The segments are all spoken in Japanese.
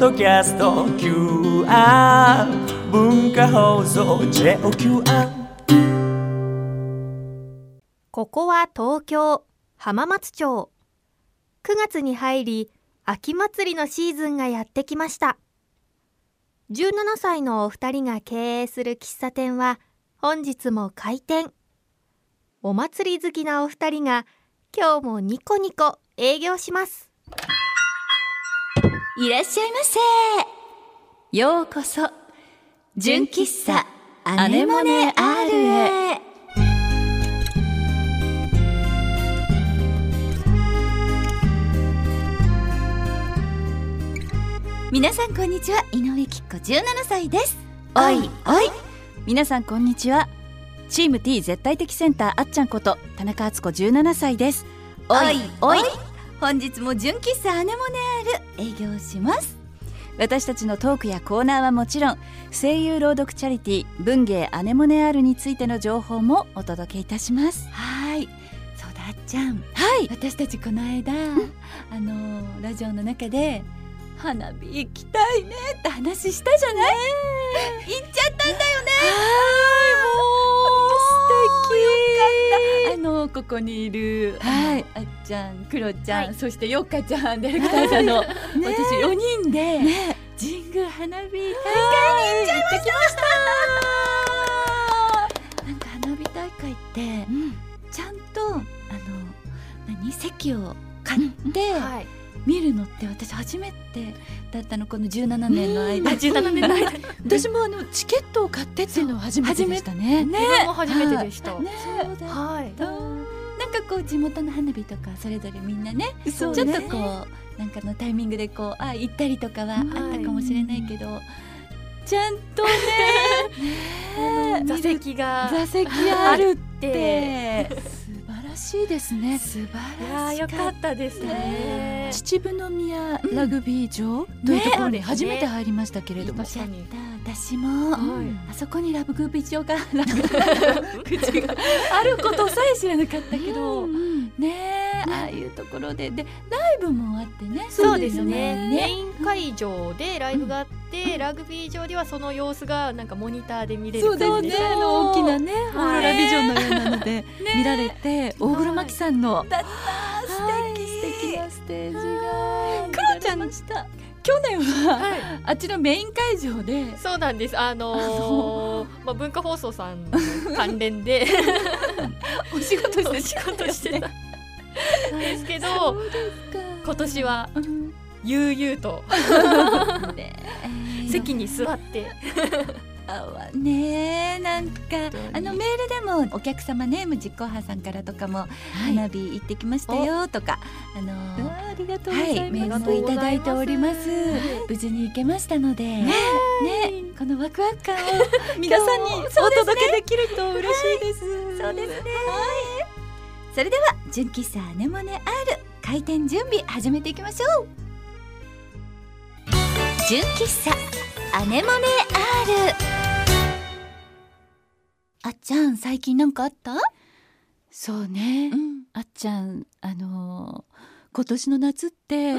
ドキャスト QR 文化放送 JOQR。 ここは東京浜松町。9月に入り秋祭りのシーズンがやってきました。17歳のお二人が経営する喫茶店は本日も開店。お祭り好きなお二人が今日もニコニコ営業します。 いらっしゃいませ。ようこそ純喫茶アネモネ R へ。皆さんこんにちは、井上きっ子17歳です。 おいおい。皆さんこんにちは、チーム T 絶対的センターあっちゃんこと田中敦子17歳です。 おいおい。本日も純喫茶アネモネ R 営業します。 私たちのトークやコーナーはもちろん、声優朗読チャリティー文芸アネモネ R についての情報もお届けいたします。 はい、そうだ、あっちゃん、 はい、 私たちこの間、ラジオの中で花火行きたいねって話したじゃない？行っちゃったんだよね。もう素敵。ここにいる、 はい、 あっちゃん、クロちゃん、そしてよっかちゃん、ディレクターさんの、私4人で、神宮花火大会に行っちゃいました。なんか花火大会って、ちゃんと席を買って、見るのって私初めてだったの、この17年の間。 17年の間私もチケットを買ってっていうのは初めてでしたね。 自分も初めてでした。 そうだ、なんかこう地元の花火とかそれぞれみんなね、ちょっとこうなんかのタイミングでこう行ったりとかはあったかもしれないけど、ちゃんとね座席があるって素晴らしいですね。 素晴らしかった。よかったですね。 秩父宮ラグビー場というところに初めて入りましたけれども、 私もあそこにラグビー場が口があることさえ知らなかったけどね、ああいうところでライブもあってね。 そうですね。メイン会場でライブがあって、ラグビー場ではその様子がなんかモニターで見れる。 そうですね。大きなねオーロラビジョンのようなので見られて、大黒摩季さんのだった素敵なステージがクロちゃん去年はあっちのメイン会場で。 そうなんです。文化放送さんの関連でお仕事してたんですけど、今年は悠々と席に座ってねえ、なんかメールでもお客様ネーム実行派さんからとかも、花火行ってきましたよとかありがとうございます、 メールもいただいております。無事に行けましたのでこのワクワク感を皆さんにお届けできると嬉しいです。 そうですね。それでは純喫茶アネモネ R 開店準備始めていきましょう。純喫茶アネモネ R。 あっちゃん、最近なんかあった？ そうね、あっちゃん今年の夏って、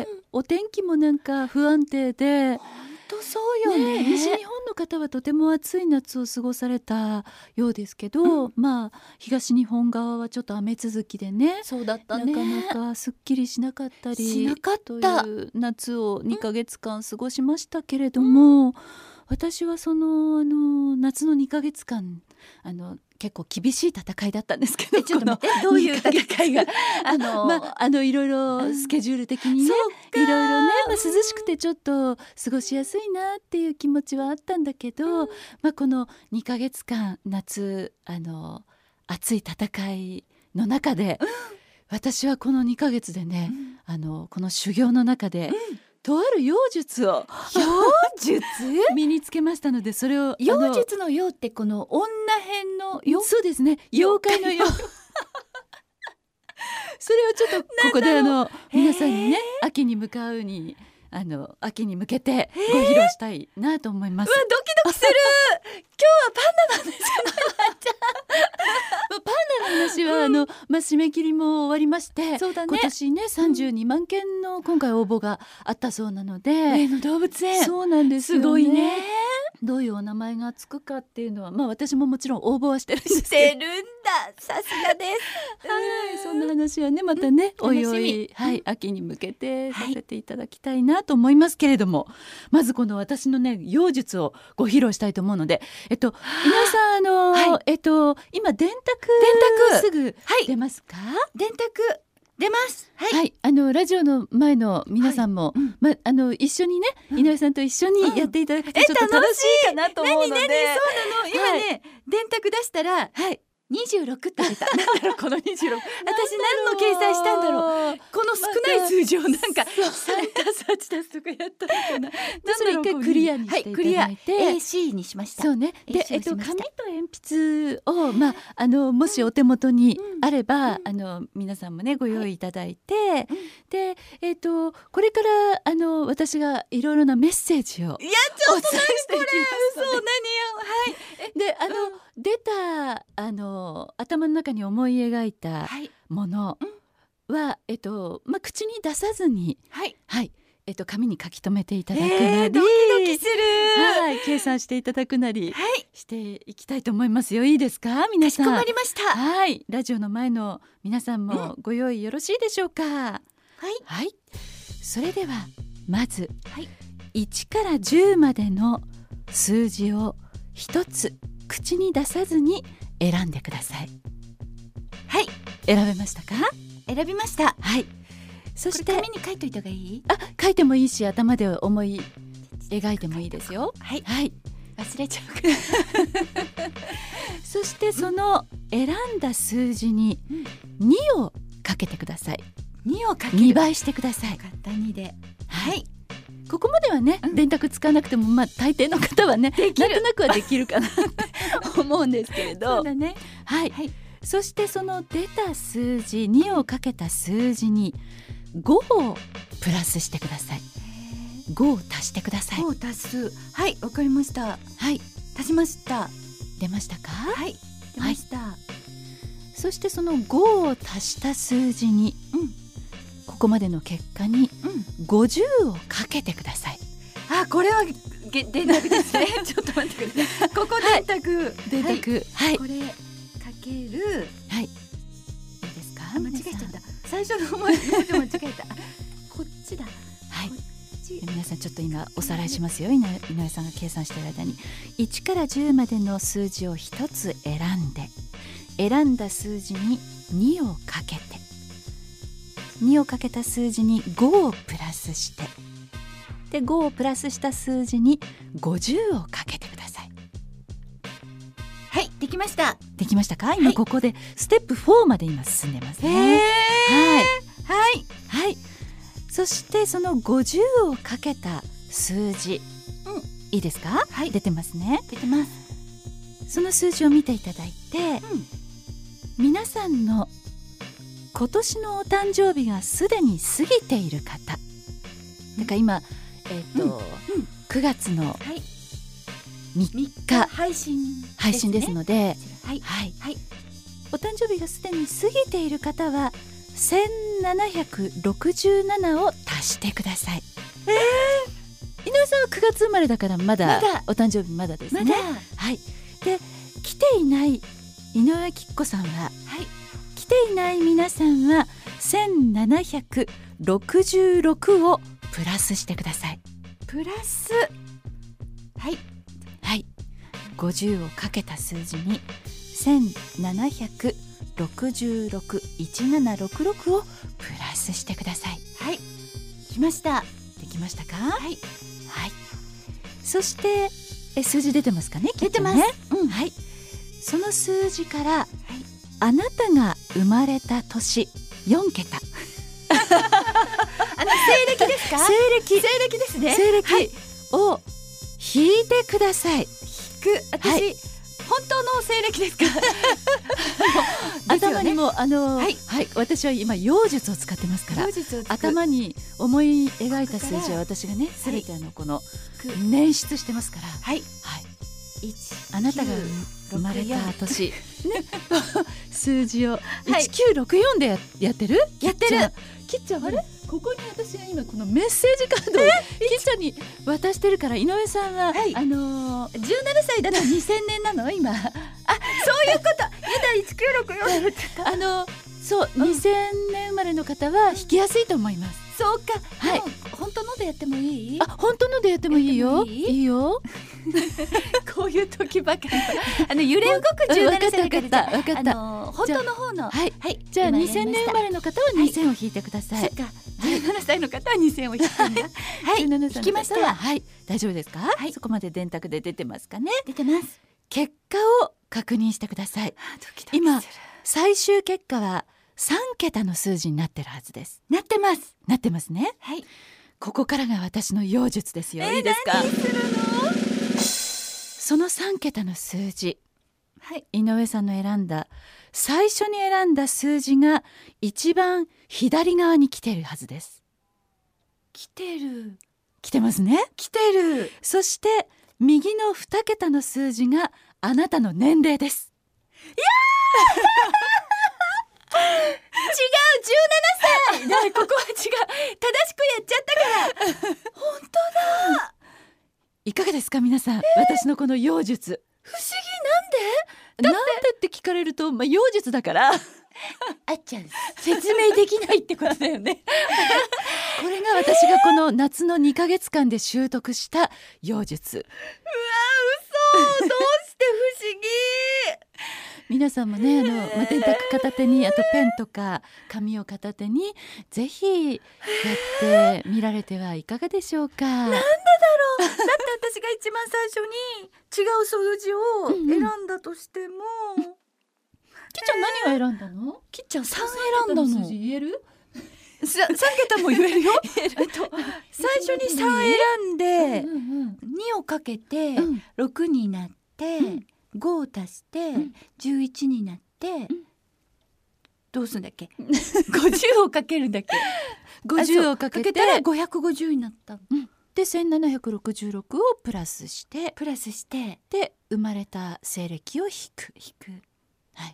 お天気もなんか不安定で、 そうよね。 西日本の方はとても暑い夏を過ごされたようですけど、東日本側はちょっと雨続きでね。 そうだったね。 なかなかすっきりしなかったりという夏を2ヶ月間過ごしましたけれども、私はその夏の2ヶ月間結構厳しい戦いだったんですけど、 ちょっと待って、どういう戦いがいろいろスケジュール的にね、いろいろね、涼しくてちょっと過ごしやすいなっていう気持ちはあったんだけど、この2ヶ月間夏熱い戦いの中で、私はこの2ヶ月でね、この修行の中で、とある妖術を身につけましたので、それを妖術の妖ってこの女編の妖？ そうですね、妖怪の妖それをちょっとここで皆さんにね、秋に向かうに秋に向けてご披露したいなと思います。 ドキドキする今日はパンダの話パンダの話は締め切りも終わりまして、 そうだね、 今年ね32万件の今回応募があったそうなので、 上野動物園そうなんですよね。 すごいね。 どういうお名前がつくかっていうのは、私ももちろん応募はしてるんですけど、 してるんだ、さすがですはい、そんな話はねまたね、おいお楽しい、秋に向けてさせていただきたいなと思いますけれども、まずこの私のね妖術をご披露したいと思うので、井上さん今電卓すぐ出ますか？ 電卓出ます。 はい、ラジオの前の皆さんも、一緒にね、井上さんと一緒にやっていただくとちょっと楽しいかなと思うので、 そうなの、今ね、電卓出したら、26って出た。なんだろうこの26。私何の計算したんだろう。この少ない数字をなんか3+8+とかやったのかな。 それ一回クリアにしていただいて、 AC にしました。 そうね。で、紙と鉛筆をもしお手元にあれば、皆さんもねご用意いただいて、でこれから私がいろいろなメッセージをお伝えしていきますので、 そう何よ。 出た頭の中に思い描いたものは、口に出さずに、紙に書き留めていただくなり、 ドキドキする、 計算していただくなりしていきたいと思いますよ。いいですか皆さん？ かしこまりました。 ラジオの前の皆さんもご用意よろしいでしょうか？それではまず、1から10までの数字を一つ口に出さずに選んでください。選べましたか？ 選びました。 そして紙に書いといた方がいい？ 書いてもいいし、頭で思い描いてもいいですよ。 忘れちゃうからそしてその選んだ数字に2をかけてください。 2をかける。 2倍してください。 よかった、2で。 ここまではね、電卓使わなくても大抵の方はねなんとなくはできるかなって思うんですけれど、 そうだね。 そしてその出た数字2をかけた数字に5をプラスしてください。5を足してください。 5を足す。わかりました。足しました。 出ましたか？ 出ました。 そしてその5を足した数字に、ここまでの結果に50をかけてください。 これは電卓ですね。ちょっと待ってください。ここ電卓。 電卓。 これかける。いいですか？間違えちゃった。最初の文字間違えた。こっちだ。 皆さんちょっと今おさらいしますよ。井上さんが計算している間に1から10までの数字を1つ選んで、選んだ数字に2をかけて、2をかけた数字に5をプラスして、で5をプラスした数字に50をかけてください。 できました。 できましたか？今ここでステップ4まで今進んでますね。そしてその50をかけた数字、いいですか？出てますね。 出てます。 その数字を見ていただいて、皆さんの今年のお誕生日がすでに過ぎている方、だから今、9月の3日配信ですので、お誕生日がすでに過ぎている方は1767を足してください。井上さんは9月生まれだからまだお誕生日まだですね。で来ていない井上きっ子さんは、来ていない皆さんは1766をプラスしてください。 プラス 50をかけた数字に17661766をプラスしてください。 しました。 できましたか？そして数字出てますかね？ 出てます。 その数字から、あなたが生まれた年4桁西暦ですか？ 西暦ですね。 西暦を引いてください。 私、 本当の西暦ですか？頭にもはい、私は今妖術を使ってますから、頭に思い描いた数字は私がね、すべてこの捻出してますから。はい、あなたが生まれた年、ね、数字を1964でやってる？やってる。きっちゃん、あれ？ここに私が今このメッセージカードをきっちゃんに渡してるから、井上さんは、17歳だと2000年なの今。あ、そういうこと。やだ、1964そう、2000年生まれの方は引きやすいと思います。そうか。はい。本当のでやってもいい？あ、本当のでやってもいいよ。いいよ。こういう時ばかり揺れ動く17歳だから、分かった。本当の方の、はい、じゃあ2000年生まれの方は2000を引いてください。そっか。17歳の方は2000を引くんだ。はい、17歳引きました。はい、大丈夫ですか？はい、そこまで電卓で出てますかね？出てます。結果を確認してください。今最終結果は3桁の数字になってるはずです。なってます。なってますね。はい。ここからが私の妖術ですよ。いいですか？何するの？その3桁の数字、はい、井上さんの最初に選んだ数字が一番左側に来てるはずです。来てますね。来てる。そして右の2桁の数字があなたの年齢です。いや違う、17歳。ここは違う。正しくやっちゃったから。本当だ。いかがですか皆さん、私のこの妖術。不思議。なんでって聞かれると、妖術だからあっちゃん説明できないってことだよねこれが私がこの夏の2ヶ月間で習得した妖術。うわ、嘘。どうして不思議皆さんもね、電卓片手に、あとペンとか紙を片手にぜひやってみられてはいかがでしょうか。なんでだろう。だって私が一番最初に違う数字を選んだとしても、きっちゃん何を選んだの？きっちゃん3選んだの。数字言える？3桁も言えるよ最初に3選んで2をかけて6になって、5を足して11になって、どうすんだっけ50をかけるんだっけ50をかけたら550になった、で1766をプラスしてで生まれた西暦を引く。はい。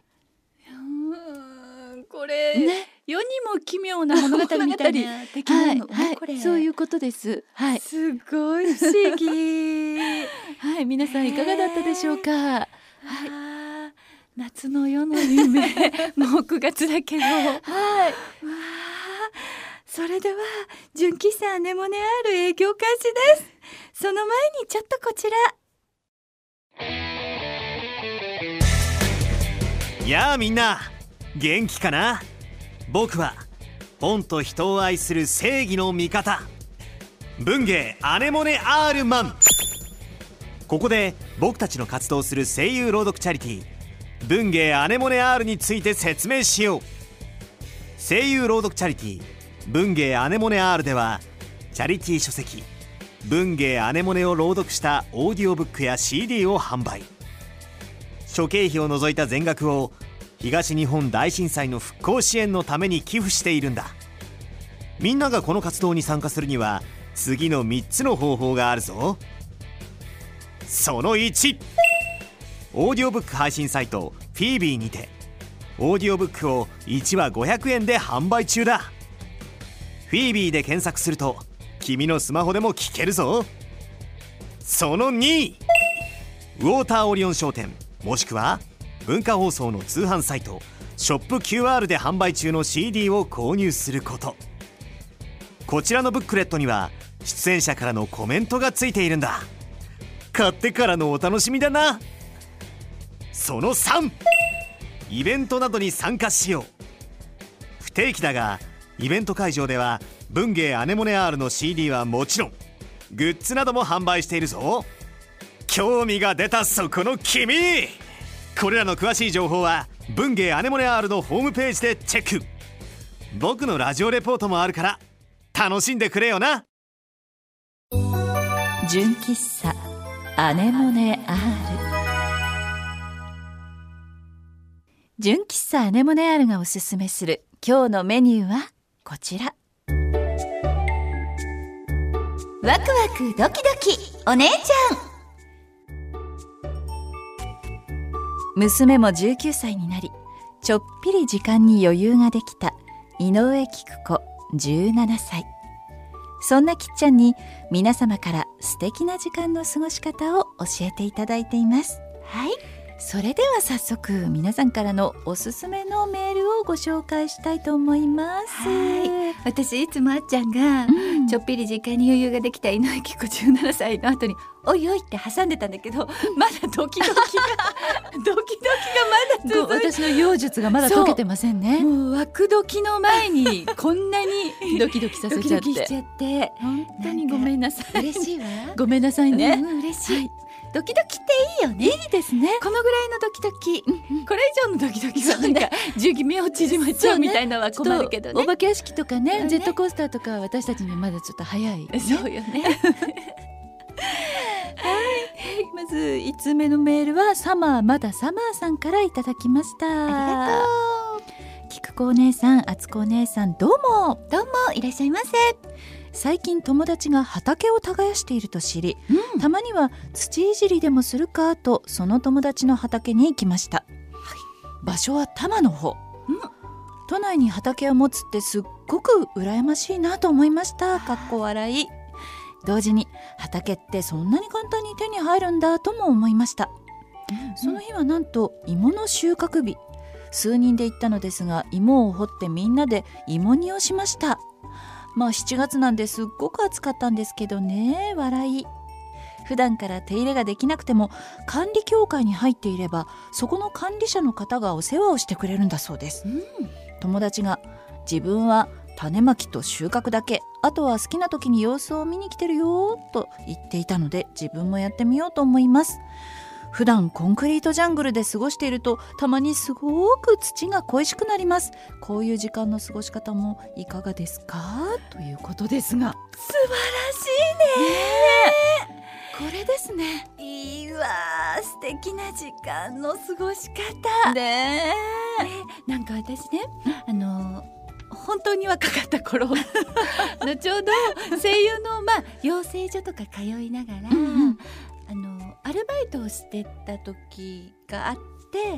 これ、ね、世にも奇妙な物語みたいな的なの、これそういうことです。はい。すごい不思議はい、皆さんいかがだったでしょうか。はい。夏の夜の夢もう9月だけど、はい。わあ、それでは純喫茶アネモネアール営業開始です。その前にちょっとこちら。 やあみんな、元気かな？僕は本と人を愛する正義の味方、文芸アネモネアールマン。ここで僕たちの活動する声優朗読チャリティー文芸アネモネアールについて説明しよう。声優朗読チャリティー文芸アネモネアールでは、チャリティー書籍文芸アネモネを朗読したオーディオブックや CD を販売。諸経費を除いた全額を東日本大震災の復興支援のために寄付しているんだ。みんながこの活動に参加するには次の3つの方法があるぞ。その1、オーディオブック配信サイトフィービーにてオーディオブックを1話500円で販売中だ。フィービーで検索すると君のスマホでも聞けるぞ。その2、ウォーターオリオン商店もしくは文化放送の通販サイトショップ QR で販売中の CD を購入すること。こちらのブックレットには出演者からのコメントがついているんだ。買ってからのお楽しみだな。その3、イベントなどに参加しよう。不定期だがイベント会場では文芸アネモネ R の CD はもちろんグッズなども販売しているぞ。興味が出たそこの君、これらの詳しい情報は文芸アネモネ R のホームページでチェック。僕のラジオレポートもあるから楽しんでくれよな。 純喫茶アネモネ R。 純喫茶アネモネアールがおすすめする今日のメニューはこちら。 ワクワクドキドキお姉ちゃん。 娘も19歳になり、ちょっぴり時間に余裕ができた井上菊子17歳。そんなきっちゃんに皆様から素敵な時間の過ごし方を教えていただいています。 はい、 それでは早速皆さんからのおすすめのメールをご紹介したいと思います。 はい、私いつもあっちゃんが、ちょっぴり時間に余裕ができた井上菊子17歳の後においおいって挟んでたんだけど、まだドキドキがまだ続いて、 私の妖術がまだ解けてませんね。 もうワクドキの前にこんなにドキドキさせちゃってドキドキしちゃって本当にごめんなさい。 嬉しいわごめんなさいね、 嬉しい、 はい、 ドキドキっていいよね。 いいですね。 このぐらいのドキドキ、これ以上のドキドキはなんか寿命を縮まっちゃうみたいなのは困るけどね。 お化け屋敷とかね、ジェットコースターとか私たちにはまだちょっと早い、ね、 そうよねまず5つ目のメールはサマーさんからいただきました。 ありがとう。菊子お姉さん、あつこお姉さん、どうもいらっしゃいませ。 最近友達が畑を耕していると知り、たまには土いじりでもするかとその友達の畑に行きました、場所は多摩の方、都内に畑を持つってすっごく羨ましいなと思いました。かっこ笑い。同時に畑ってそんなに簡単に手に入るんだとも思いました、その日はなんと芋の収穫日。数人で行ったのですが、芋を掘ってみんなで芋煮をしました。7月なんですっごく暑かったんですけどね、笑い。普段から手入れができなくても管理協会に入っていれば、そこの管理者の方がお世話をしてくれるんだそうです、友達が自分は種まきと収穫だけ、あとは好きな時に様子を見に来てるよと言っていたので、自分もやってみようと思います。普段コンクリートジャングルで過ごしていると、たまにすごく土が恋しくなります。こういう時間の過ごし方もいかがですか、ということですが。 素晴らしいね。 これですね。 いいわ、素敵な時間の過ごし方ね。 なんか私ね、本当に若かった頃のちょうど声優の養成所とか通いながら、アルバイトをしてた時があって、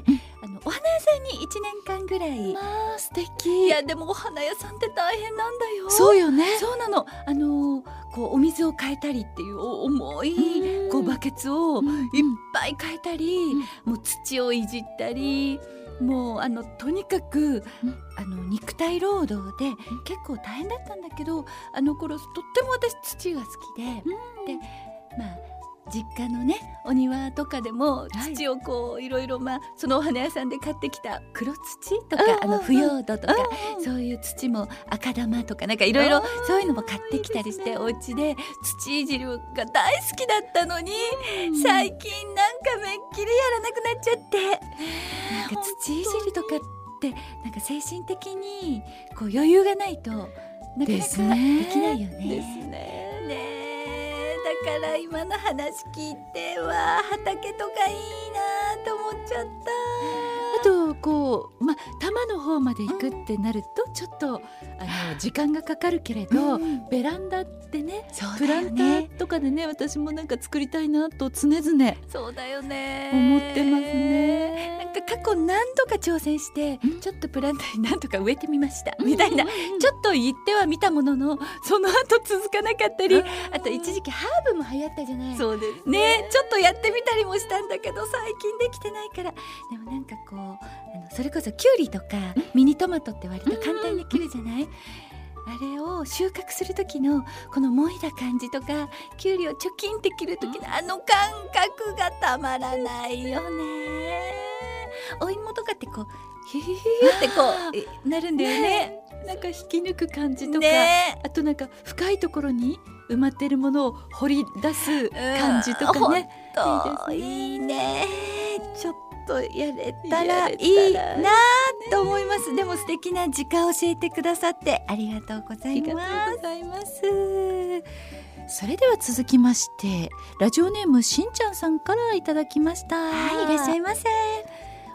お花屋さんに1年間ぐらい。 素敵。 いやでもお花屋さんって大変なんだよ。 そうよね。 そうなの。こうお水を変えたりっていう重いこうバケツをいっぱい変えたり、もう土をいじったり、もうとにかく肉体労働で結構大変だったんだけど、あの頃とっても私土が好きで、で実家のねお庭とかでも土をこういろいろそのお花屋さんで買ってきた黒土とか腐葉土とか、そういう土も赤玉とかなんかいろいろそういうのも買ってきたりして、お家で土いじりが大好きだったのに、最近なんかめっきりやらなくなっちゃって、なんか土いじりとかってなんか精神的にこう余裕がないとなかなかできないよね。 ですね。 だから今の話聞いては畑とかいいなと思っちゃった。 あとこう多摩の方まで行くってなるとちょっと時間がかかるけれど、ベランダでね、プランターとかでね、私もなんか作りたいなと常々 そうだよね思ってますね。 なんか過去何度か挑戦して、ちょっとプランターに何とか植えてみましたみたいな、ちょっと言ってはみたもののその後続かなかったり、あと一時期ハーブも流行ったじゃない。 そうですね、ちょっとやってみたりもしたんだけど最近できてないから。でもなんかこうそれこそキュウリとかミニトマトって割と簡単にできるじゃない。あれを収穫する時のこのもいだ感じとか、キュウリをチョキンって切る時のあの感覚がたまらないよね。お芋とかってこうヒュヒュヒュってこうなるんだよね。 なんか引き抜く感じとか、 ね、 あとなんか深いところに埋まっているものを掘り出す感じとかね、 いいね。ちょっとやれたらいいなと思います。でも素敵な時間を教えてくださってありがとうございます。 それでは続きまして、ラジオネームしんちゃんさんからいただきました。 はい、いらっしゃいませ。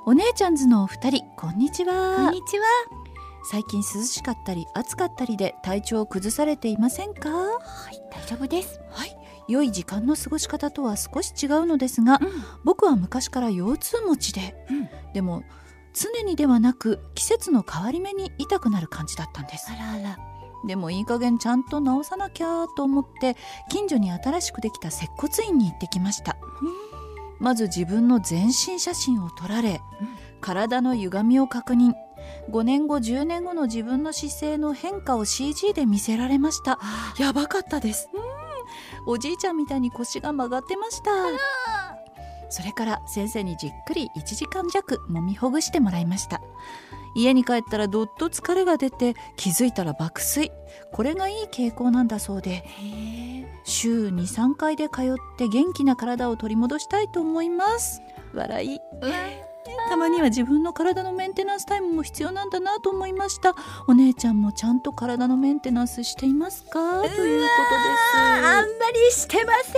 お姉ちゃんズのお二人、こんにちは。 こんにちは。 最近涼しかったり暑かったりで体調を崩されていませんか？ はい、大丈夫です。 はい、良い時間の過ごし方とは少し違うのですが、僕は昔から腰痛持ちで、でも常にではなく季節の変わり目に痛くなる感じだったんです。 あらあら。 でもいい加減ちゃんと治さなきゃと思って近所に新しくできた接骨院に行ってきました。まず自分の全身写真を撮られ、体の歪みを確認、5年後10年後の自分の姿勢の変化を CG で見せられました。やばかったです。おじいちゃんみたいに腰が曲がってました。それから先生にじっくり1時間弱揉みほぐしてもらいました。家に帰ったらどっと疲れが出て、気づいたら爆睡。これがいい傾向なんだそうで、週 2,3 回で通って元気な体を取り戻したいと思います。笑い。たまには自分の体のメンテナンスタイムも必要なんだなと思いました。お姉ちゃんもちゃんと体のメンテナンスしていますか？ということです。 あんまりしてませ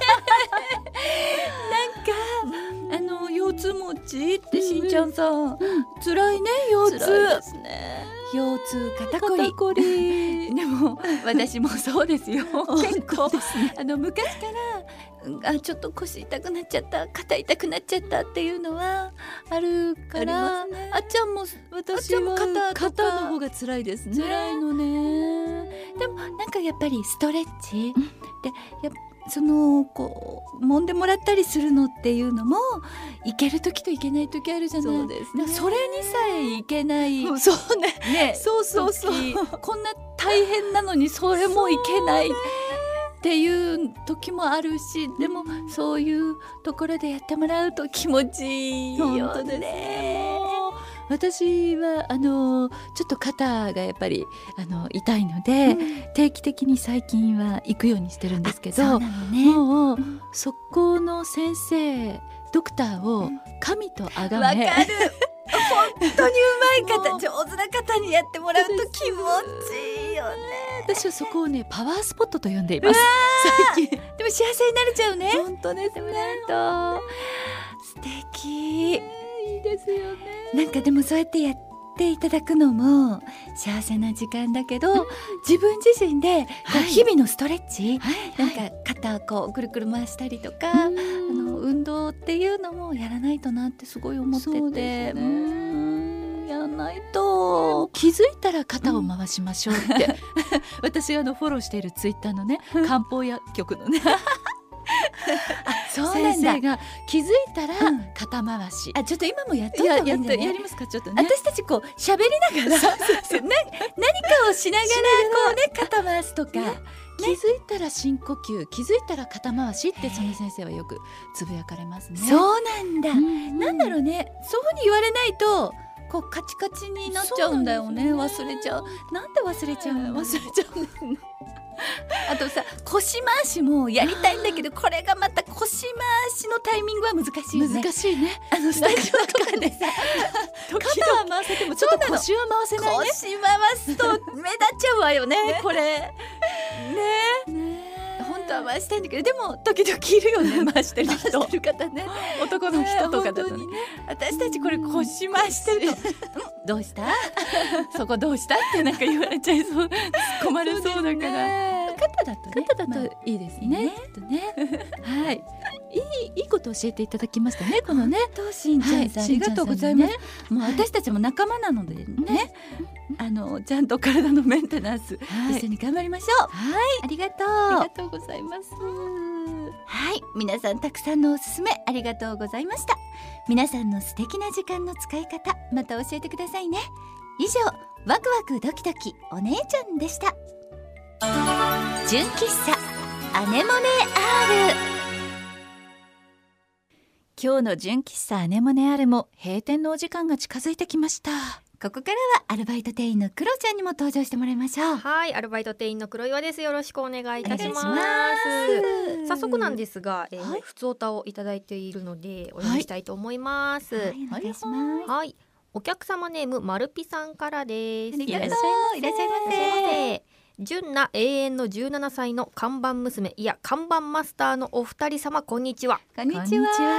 ん。なんか腰痛持ちってしんちゃんさん、辛いね。腰痛ですね。腰痛、肩こり。でも私もそうですよ。結構昔からちょっと腰痛くなっちゃった、肩痛くなっちゃったっていうのはあるから、あっちゃんも私は肩の方が辛いですね。 辛いのね。でもなんかやっぱりストレッチで、こう揉んでもらったりするのっていうのもいける時といけない時あるじゃない。 そうですね。 それにさえいけない、 そうね。そうこんな大変なのにそれもいけないっていう時もあるし、でもそういうところでやってもらうと気持ちいいよね。 私はちょっと肩がやっぱり痛いので、定期的に最近は行くようにしてるんですけど、もうそこの先生ドクターを神と崇め、 わかる。本当にうまい方、上手な方にやってもらうと気持ちいいよね。 私はそこをね、パワースポットと呼んでいます。最近でも幸せになれちゃうね。 本当ですね。 素敵。 いいですよね。 なんかでもそうやってやっていただくのも幸せな時間だけど、自分自身で日々のストレッチ、なんか肩をこうぐるぐる回したりとか、運動っていうのもやらないとなってすごい思ってて、やらないと。 気づいたら肩を回しましょうって、私フォローしているツイッターのね、漢方薬局のねそうなんだ。 先生が気づいたら肩回し、 ちょっと今もやっといた方がいいんだね。 やりますか？ちょっとね、 私たちこう喋りながら何かをしながらこうね、肩回すとか、 気づいたら深呼吸、気づいたら肩回しってその先生はよくつぶやかれますね。 そうなんだ。なんだろうね、そういうふうに言われないとこうカチカチになっちゃうんだよね。忘れちゃう。なんで忘れちゃうの？あとさ、腰回しもやりたいんだけど、これがまた腰回しのタイミングは難しいよね。 難しいね。 スタジオとかでさ肩は回せてもちょっと腰は回せないね。 腰回すと目立っちゃうわよね。これね。本当は回したいんだけど、でも時々いるよね、回してる人。 方ね、男の人とかだとね。 私たちこれ腰回してるとどうしたそこどうしたってなんか言われちゃいそう、突っ込まれそうだから。肩だといいですね。はい。いいこと教えていただきましたね。このね、 しんちゃんさん、ありがとうございます。もう私たちも仲間なのでね、ちゃんと体のメンテナンス一緒に頑張りましょう。はい、ありがとう。 ありがとうございます。 はい、皆さんたくさんのおすすめありがとうございました。皆さんの素敵な時間の使い方、また教えてくださいね。以上、ワクワクドキドキお姉ちゃんでした。純喫茶アネモネ R。 今日の純喫茶アネモネ R も閉店のお時間が近づいてきました。 ここからはアルバイト店員のクロちゃんにも登場してもらいましょう。 はい、アルバイト店員の黒岩です。よろしくお願いいたします。 お願いします。 早速なんですが、ふつおたをいただいているのでお読みしたいと思います。 はい、お願いします。 はい、お客様ネームまるぴさんからです。 ありがとう。いらっしゃいませ。 純な永遠の17歳の看板娘、いや看板マスターのお二人様、こんにちは。 こんにちは。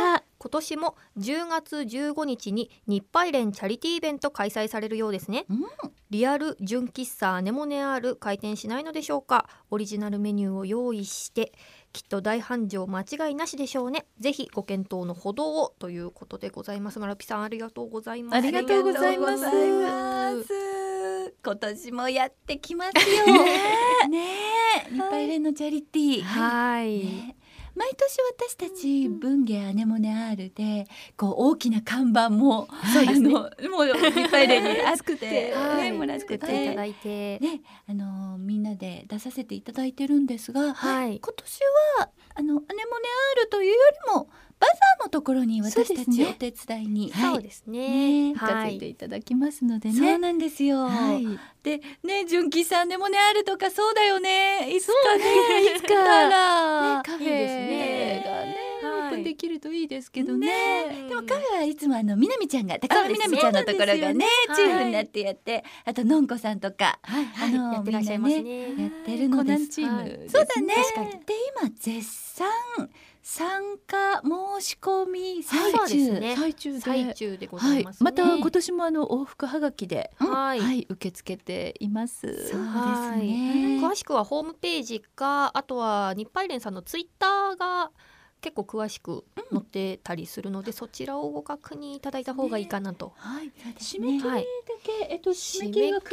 今年も10月15日に日配連チャリティーイベント開催されるようですね、リアル純喫茶アネモネアール開店しないのでしょうか。オリジナルメニューを用意してきっと大繁盛間違いなしでしょうね。ぜひご検討のほどをということでございます。マラピさんありがとうございます。 ありがとうございます。 今年もやってきますよねえ、日配連のチャリティー、 はい、 ね、毎年私たち文芸アネモネアールでこう大きな看板も、 そうですね、 もう日配連に熱くて、 はい、 もらっ作ってていただいて、 ね、みんなで出させていただいてるんですが、 はい、 今年はアネモネアールというよりもバザーのところに私たちお手伝いに、 そうですね、 行かせていただきますのでね。 そうなんですよ、 はい、 でね、純喫茶アネモネアールとかそうだよね、いつかね、 いつか、 ね、 カフいいですェねがね、 はいオープンできるといいですけどね。 でもカフェはいつもみなみちゃんが高田みなみちゃんのところがね、チーフになってやって、あとのんこさんとか、 やってらっしゃいますね、 やってるのです。 コナンチームですね。 そうだね。 確かに。 で今絶賛参加申し込み最そうです中、 ね、最中でござはいいますね。 また今年も往復はがきで、 はい受け付けています。 そうですね、 詳しくはホームページか、あとは日配連さんのツイッターが結構詳しく載ってたりするので、そちらをご確認いただいた方がいいかなと。 はい、 締締め切りだけ、締め切りが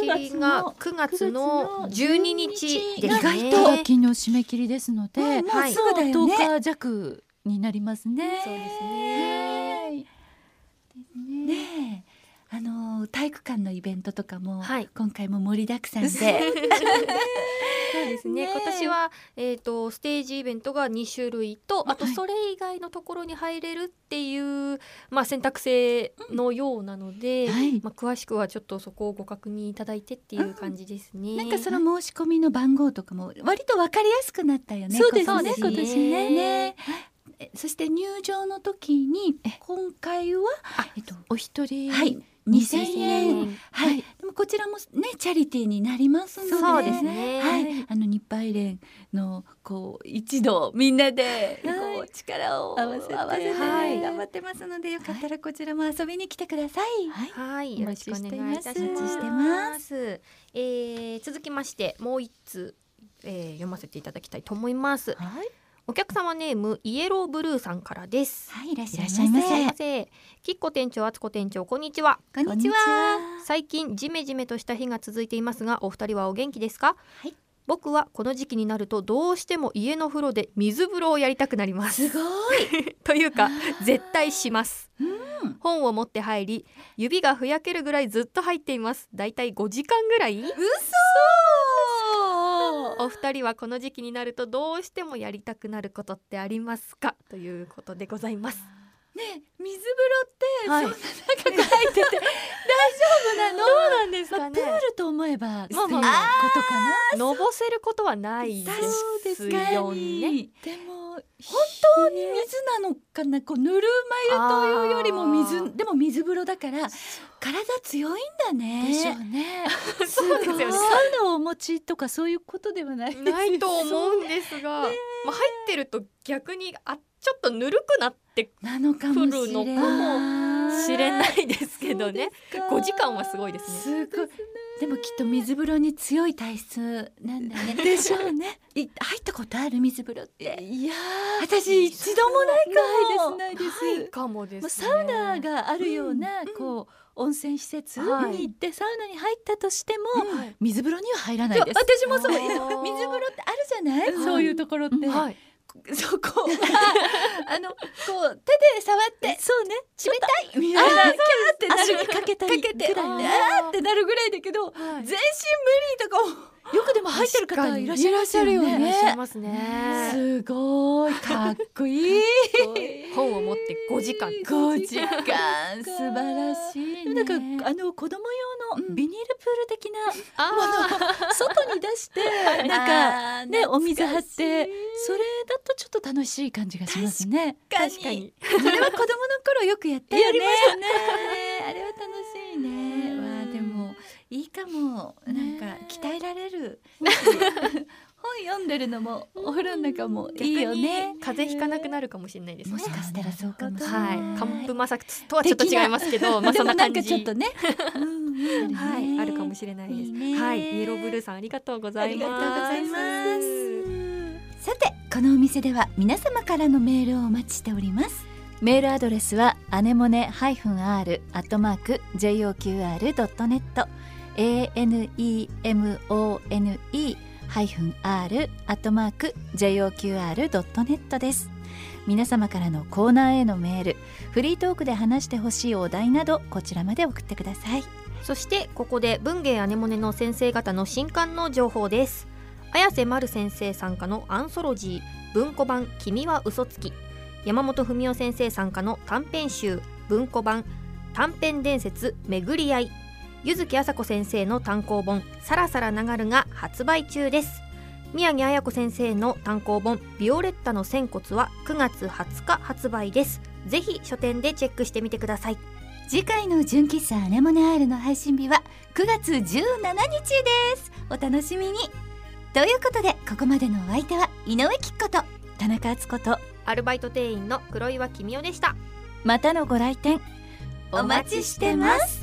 9月の12日ですね。 意外と昨日締め切りですので、 もうすぐだよね。 10日弱になりますね。 そうですね。 ねえ、体育館のイベントとかも、 はい、 今回も盛りだくさんでそうですね、 ね、 今年は、ステージイベントが2種類と、あとそれ以外のところに入れるっていう、選択制のようなので、詳しくはちょっとそこをご確認いただいてっていう感じですね。 なんかその申し込みの番号とかも割と分かりやすくなったよね。 そうですね、 今年ね。 そして入場の時に今回はお一人、 2000円、はい、でもこちらもねチャリティーになりますので、 そうですね、 はい、日配連のこう一同みんなでこう力を合わせて、頑張ってますので、よかったらこちらも遊びに来てください。 はい、よろしくお願いいたしお待ちましてます。 続きましてもう一通、読ませていただきたいと思います。お客様ネームイエローブルーさんからです。 はい、いらっしゃいませ。きっこ店長、あつこ店長、こんにちは。 こんにちは。 最近ジメジメとした日が続いていますが、お二人はお元気ですか？ はい。 僕はこの時期になるとどうしても家の風呂で水風呂をやりたくなります。 すごいというか絶対します。本を持って入り、指がふやけるぐらいずっと入っています。だいたい5時間ぐらい。 嘘。 お二人はこの時期になるとどうしてもやりたくなることってありますか？ということでございます。 ね、水風呂って、そんな長く入ってて大丈夫なの？ どうなんですかね。 プールと思えばっていうことかな。 のぼせることはないですよね。 でも本当に水なのかな、こうぬるま湯というよりも水、でも水風呂だから体強いんだね。 でしょうね。 そうですよね。 サウナをお持ちとかそういうことではないですないと思うんですが、入ってると逆にちょっとぬるくなってくるのかもしれないですけどね。5時間はすごいですね。 すごい。でもきっと水風呂に強い体質なんだね。 でしょうね。 入ったことある水風呂って？ いや私一度もないです。 ないかもですね。 サウナがあるようなこう温泉施設に行ってサウナに入ったとしても水風呂には入らないです。 私もそう。水風呂ってあるじゃない？ そういうところって。 そこはこう手で触ってそうね、 冷たいみたいな、キャーってなる、 足にかけたりぐらいね、 あーってなるぐらいだけど、全身無理とかもよくでも入ってる方いらっしゃるよね。 いらっしゃいますね。 すごいかっこいい。 本を持って5時間 5時間素晴らしいね。 なんか子供用のビニールプール的なものを外に出してなんかねお水張って、それだとちょっと楽しい感じがしますね。 確かに。それは子供の頃よくやったよね。あれは楽しいね。わあ、でもいいかも。なんか鍛えられる。本読んでるのもお風呂の中もいいよね。 風邪ひかなくなるかもしれないですね。 もしかしたらそうかもしれない。 はい、寒風摩擦とはちょっと違いますけど、まあそんな感じ。 でもなんかちょっとね、 はい、あるかもしれないです。 いいね。 はい、イエローブルーさんありがとうございます。 ありがとうございます。さて、このお店では皆様からのメールをお待ちしております。メールアドレスはアネモネ-r@joqr.net anemone-r@joqr.net です。皆様からのコーナーへのメール、フリートークで話してほしいお題などこちらまで送ってください。 そしてここで文芸アネモネの先生方の新刊の情報です。綾瀬丸先生参加のアンソロジー文庫版君は嘘つき、山本文夫先生参加の短編集文庫版短編伝説巡り合い、柚木麻子先生の単行本さらさら流るが発売中です。宮城彩子先生の単行本ビオレッタの仙骨は9月20日発売です。ぜひ書店でチェックしてみてください。 次回の純喫茶アネモネ R の配信日は9月17日です。お楽しみに。ということで、ここまでのお相手は井上貴子と田中敦子とアルバイト店員の黒岩君代でした。 またのご来店お待ちしてます。